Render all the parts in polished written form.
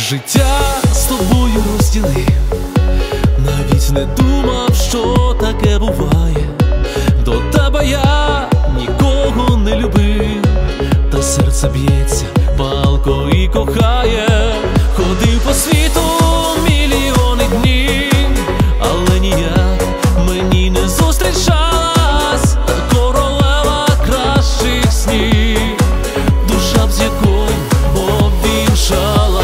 життя з тобою розділив, навіть не думав, що таке буває. До тебе я нікого не любив, та серце б'ється палко і кохає. Ходив по світу мільйони днів, але ніяк мені не зустрічалась та королева кращих снів, душа б з якою обвінчалась.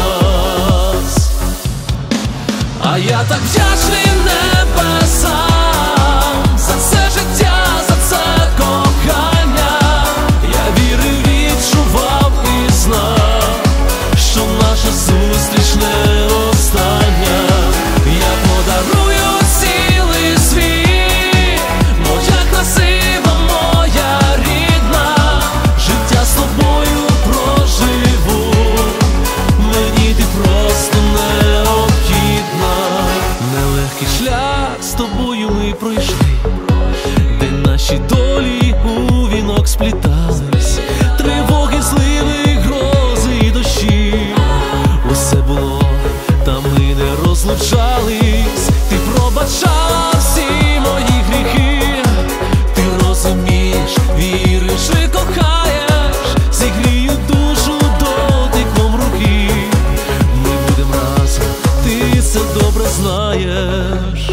А я так вдячний небесам за це життя, за це кохання. Я вірив, відчував і знав, що наша зустріч не остання. Я подарую цілий світ, моя красива, моя рідна, життя з тобою проживу, мені ти просто необхідна. Нелегкий шлях з тобою ми пройшли, де наші долі у вінок сплітались, тривоги, зливи, грози і дощі. Усе було, та ми не розлучались. Ти пробачала всі мої гріхи, ти розумієш, віриш і кохаєш, зігрію душу дотиком руки. Ми будем разом, ти це добре знаєш.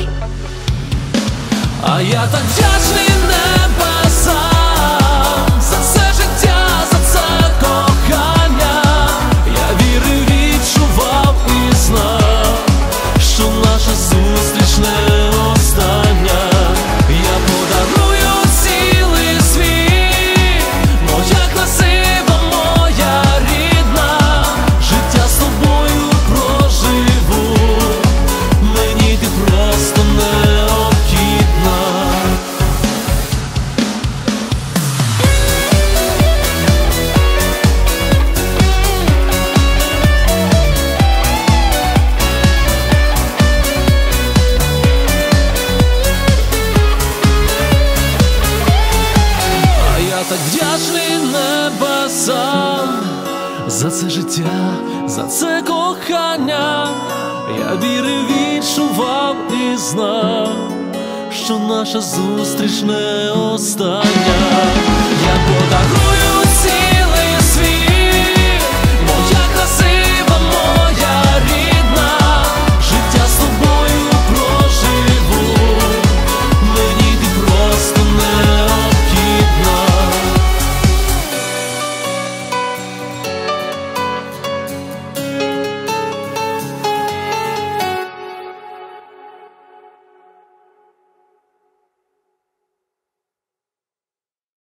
А я так вдячний небесам за це життя, за це кохання. Я вірив, відчував і знав, що наша зустріч не остання. Я подарую цілий світ, моя красива, моя рідна, життя з тобою проживу, мені ти просто необхідна. Так вдячний небесам за це життя, за це кохання. Я вірив, відчував і знав, що наша зустріч не остання. Я подарую